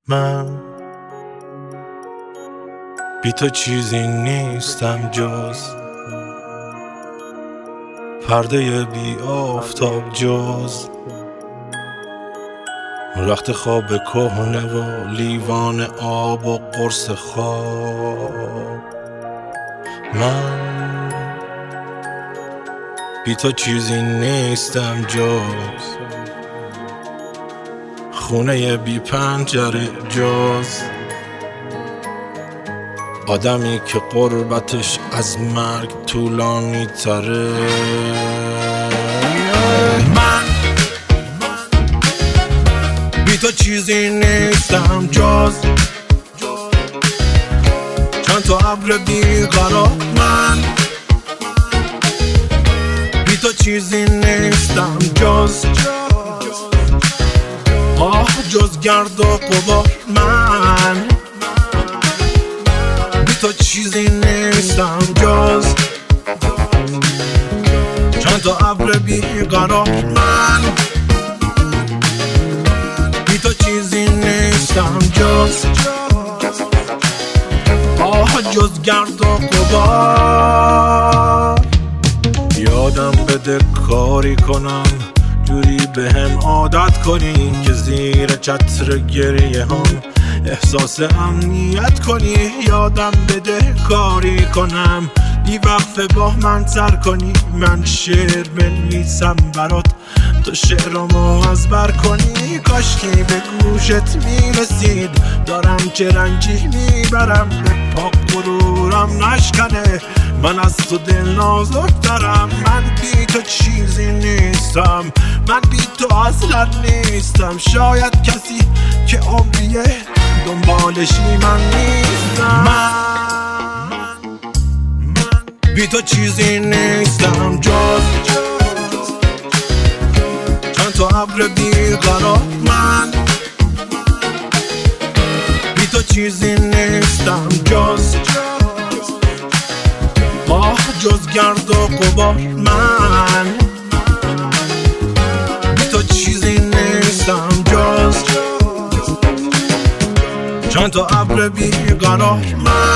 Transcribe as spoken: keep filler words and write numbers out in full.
من بی تو چیزی نیستم جز پرده بی آفتاب، جز رخت خواب کهنه و لیوان آب و قرص خواب. من بی تو چیزی نیستم جز خونه بی پنجره، جز آدمی که قربتش از مرگ طولانی تره. من بی تو چیزی نیستم جز چند تا ابر بیقرار. من بی تو چیزی نیستم جز آه جز گرد و غبار. من بی تو چیزی نیستم جز چند تا ابر بیقرار. من بی تو چیزی نیستم جز آه جز گرد و غبار. یادم بده کاری کنم جوری به هم عادت کنی که زیر چتر گریه هم احساس امنیت کنی. یادم بده کاری کنم بی وقفه با من سر کنی. من شعر بنویسم برات تو شعرمو از بر کنی. کاشکی به گوشت میرسید دارم چه رنجی میبرم به پاک غرورم نشکنه. من از تو دل نازک دارم. من بی تو چیزی نیستم. من بی تو اصلا نیستم. شاید کسی که عمریه دنبالشی من نیستم. من بی تو چیزی نیستم جز چند تا ابر بیقرار. من بی تو چیزی نیستم جز آه جز گرد و غبار. من بی تو چیزی نیستم جز چند تا ابر بیقرار. من